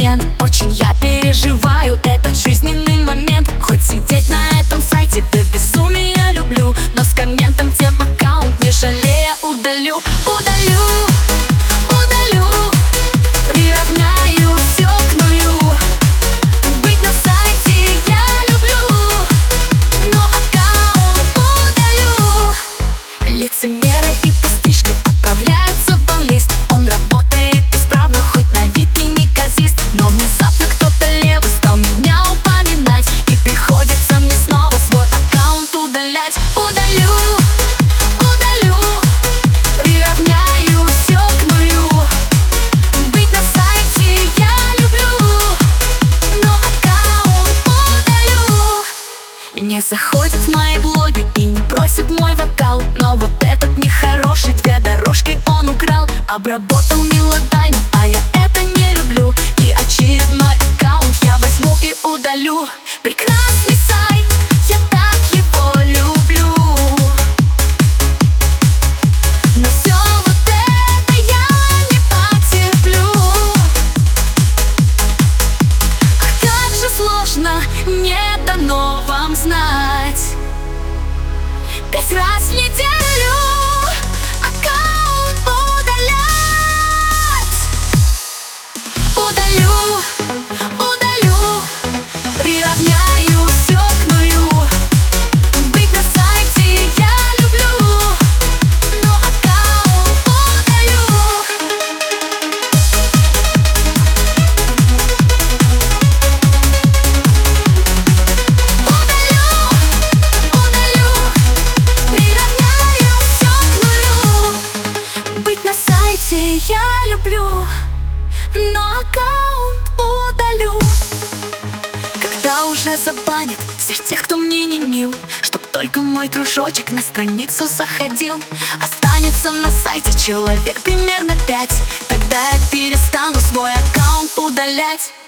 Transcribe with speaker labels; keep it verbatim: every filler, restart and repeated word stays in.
Speaker 1: момент. Очень я переживаю этот жизненный момент. Хоть сидеть на этом сайте до безумия люблю, но с комментом тем аккаунт не жалея удалю. Удалю, удалю, приравняю все к нулю. Быть на сайте я люблю, но аккаунт удалю. Лицемеры и пустышки отправляются в банлист. Он работает исправно, хоть на вид и неказист, но внезапно кто-то левый стал меня упоминать, и приходится мне снова свой аккаунт удалять. Удалю, удалю, приравняю все к нулю. Быть на сайте я люблю, но аккаунт удалю. Не заходит в мои блоги и не просит мой вокал, но вот этот нехороший две дорожки он украл. Обработал мелодайну, а я это не люблю, и очередной аккаунт я возьму и удалю. Прекрасный сайт, я так его люблю, но все вот это я не потерплю. Ах, как же сложно, не дано вам знать. Пять раз в неделю аккаунт удалять. Удалю, удалю, приравняю все к нулю. Быть на сайте я люблю, но аккаунт удалю. Удалю, удалю, приравняю все к нулю. Быть на сайте я люблю, но аккаунт удалю. Когда уже забанят всех тех, кто мне не мил, чтоб только мой дружочек на страницу заходил. Останется на сайте человек примерно пять, тогда я перестану свой аккаунт удалять.